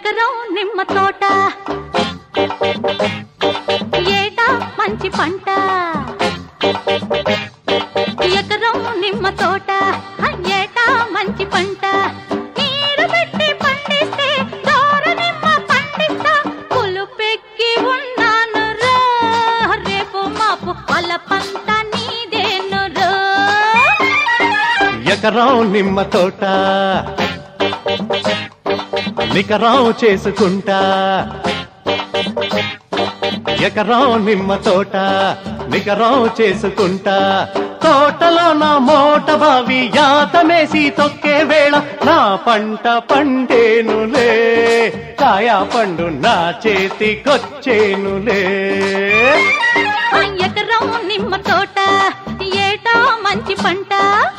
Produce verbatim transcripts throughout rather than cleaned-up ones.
ఎకరం నిమ్మ తోట ఏటా మంచి పంట ఎకరం నిమ్మ తోట ఏటా మంచి పంట నీరు పెట్టి పండిస్తే దోర నిమ్మ పండిస్తా పులుపెక్కి ఉన్నాను రా రేపు మాపు వాళ్ళ పంట నీదేను రా ఎకరం నిమ్మ తోట నికరం చేసుకుంటా ఎకరం నిమ్మ తోట నికరం చేసుకుంటా తోటలో నా మోట బావి యాతమేసి తొక్కే వేళ నా పంట పండేనులే కాయా పండు నా చేతికొచ్చేనులే ఎకరం నిమ్మ తోట ఏటా మంచి పంట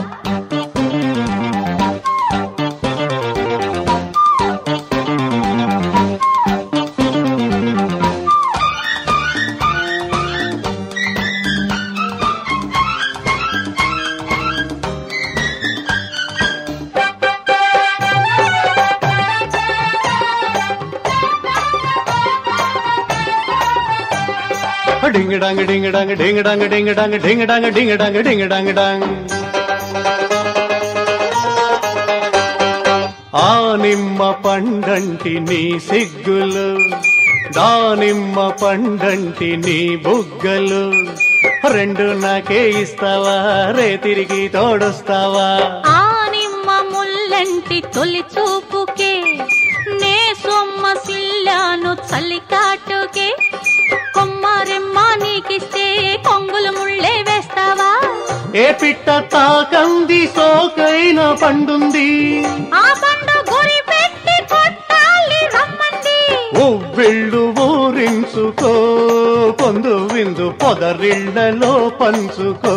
ding dong ding dong ding dong ding dong ding dong ding dong ding dong dong ఆ నిమ్మ పండంటి నీ సిగ్గులు దానిమ్మ పండంటి నీ బుగ్గలు రెండు నాకే ఇస్తావా రే తిరిగి తోడొస్తావా ఆ నిమ్మ ముల్లంటి తొలి చూపుకే నే సొమ్మ సిల్లాను చల్లికాటుకే కొమ్మారెమ్మ నీకిస్తే కొంగులు ముళ్ళే వేస్తావా ఏ పిట్ట తాకంది సోకైన పండుంది ఆ పండు గురి పెట్టి కొట్టాలి రమ్మంది ఉవ్విళ్ళు ఊరించుకో పొందు విందు పొదరిళ్లలో పంచుకో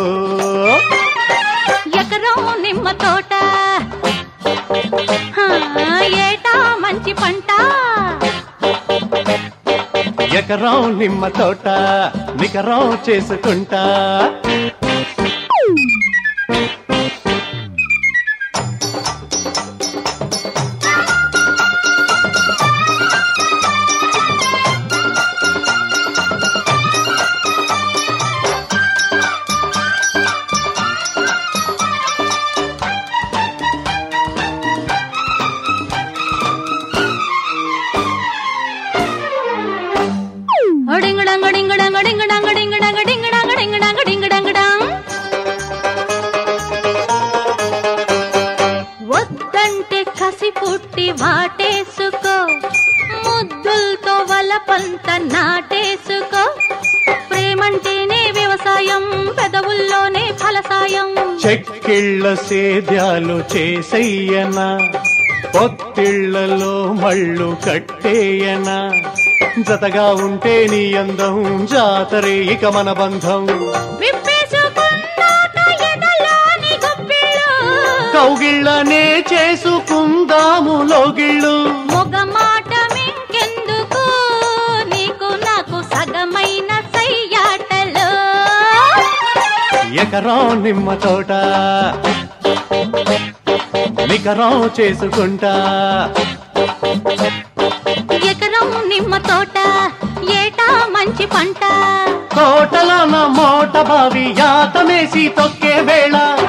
ఎకరం నిమ్మ తోట ఏటా మంచి పంట ఎకరం నిమ్మ తోట నికరం చేసుకుంటా వద్దంటే కసి పుట్టి వాటేసుకో ముద్దులతో వల పంట నాటేసుకో ప్రేమంటేనే వ్యవసాయం పెదవుల్లోనే ఫలసాయం చెక్కిళ్ళ సేద్యాలు చేసయ్యనా పొత్తిళ్లలో మళ్ళు కట్టేయనా జతగా ఉంటే నీ అందం జాతరే ఇక మన బంధం కౌగిళ్ళనే చేసుకుందాము లోగిళ్ళు మొగ మాట మింకెందుకు నీకు నాకు సగమైన సయ్యాటలో ఎకరం నిమ్మ తోట నికరం చేసుకుంటా ఎకరం నిమ్మ తోట ఏటా మంచి పంట తోటలో నా మోట బావి యాతమేసి తొక్కే వేళ